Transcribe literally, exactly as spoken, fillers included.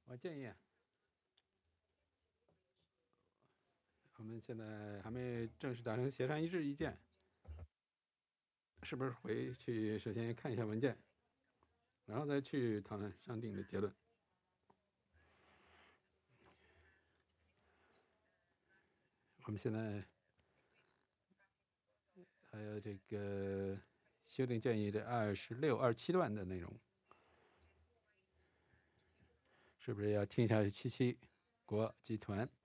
我建议啊，我们现在还没正式达成协商一致意见，是不是回去首先看一下文件，然后再去讨论商定的结论？我们现在还有这个修订建议的二十六、二十七段的内容，是不是要听一下七七国集团